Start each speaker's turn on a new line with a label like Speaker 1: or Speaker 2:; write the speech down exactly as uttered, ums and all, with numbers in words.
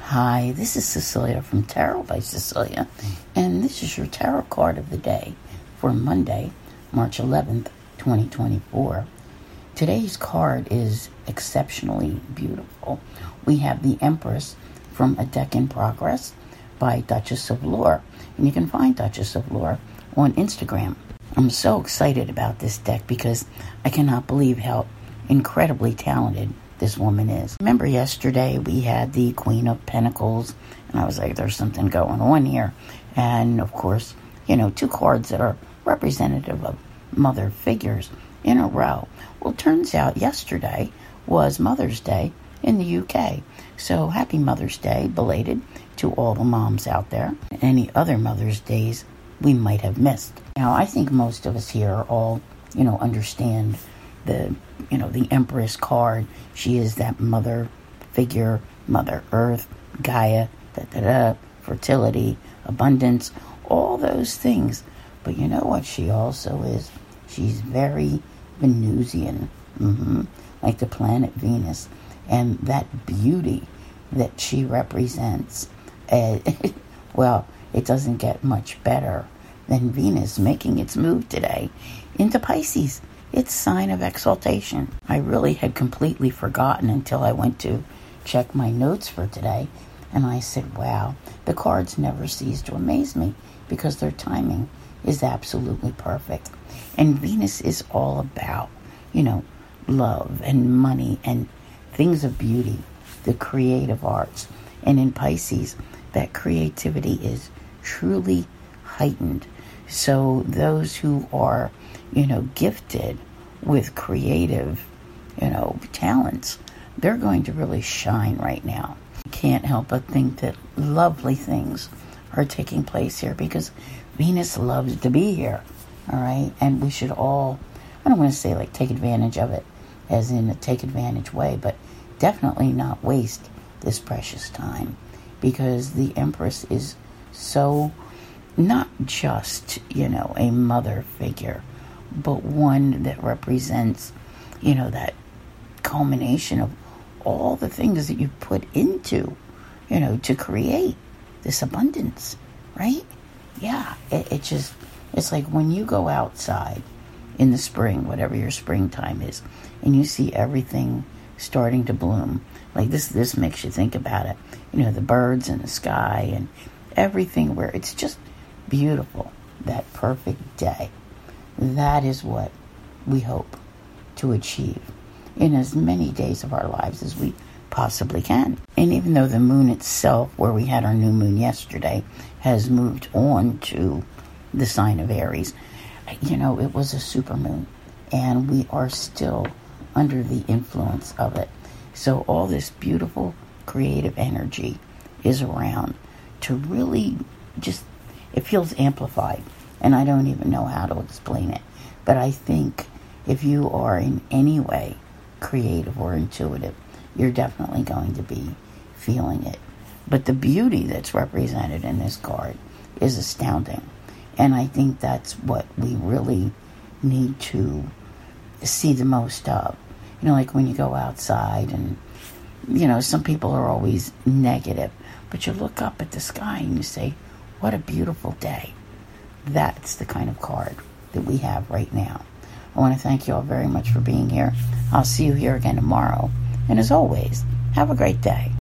Speaker 1: Hi, this is Cecilia from Tarot by Cecilia, and this is your tarot card of the day for Monday, March eleventh, twenty twenty-four. Today's card is exceptionally beautiful. We have the Empress from A Deck in Progress by Duchess of Lore, and you can find Duchess of Lore on Instagram. I'm so excited about this deck because I cannot believe how incredibly talented this woman is. Remember yesterday we had the Queen of Pentacles, and I was like, there's something going on here. And of course, you know, two cards that are representative of mother figures in a row. Well, turns out yesterday was Mother's Day in the U K. So happy Mother's Day, belated, to all the moms out there. Any other Mother's Days we might have missed. Now, I think most of us here all, you know, understand the, you know, the Empress card. She is that mother figure, Mother Earth, Gaia, da da da, fertility, abundance, all those things. But you know what she also is? She's very Venusian, mm-hmm, like the planet Venus, and that beauty that she represents. Uh, well, it doesn't get much better than Venus making its move today into Pisces. It's sign of exaltation. I really had completely forgotten until I went to check my notes for today, and I said, wow, the cards never cease to amaze me because their timing is absolutely perfect. And Venus is all about, you know, love and money and things of beauty, the creative arts. And in Pisces, that creativity is truly heightened. So those who are, you know, gifted with creative, you know, talents, they're going to really shine right now. I can't help but think that lovely things are taking place here because Venus loves to be here, all right? And we should all, I don't want to say like take advantage of it as in a take advantage way, but definitely not waste this precious time because the Empress is so not just, you know, a mother figure, but one that represents, you know, that culmination of all the things that you put into, you know, to create this abundance, right? Yeah, it, it just, it's like when you go outside in the spring, whatever your springtime is, and you see everything starting to bloom, like this, this makes you think about it, you know, the birds in the sky and everything where it's just beautiful, that perfect day. That is what we hope to achieve in as many days of our lives as we possibly can. And even though the moon itself, where we had our new moon yesterday, has moved on to the sign of Aries, you know, it was a supermoon, and we are still under the influence of it. So all this beautiful creative energy is around to really just, it feels amplified, and I don't even know how to explain it. But I think if you are in any way creative or intuitive, you're definitely going to be feeling it. But the beauty that's represented in this card is astounding. And I think that's what we really need to see the most of. You know, like when you go outside and, you know, some people are always negative, but you look up at the sky and you say, what a beautiful day. That's the kind of card that we have right now. I want to thank you all very much for being here. I'll see you here again tomorrow. And as always, have a great day.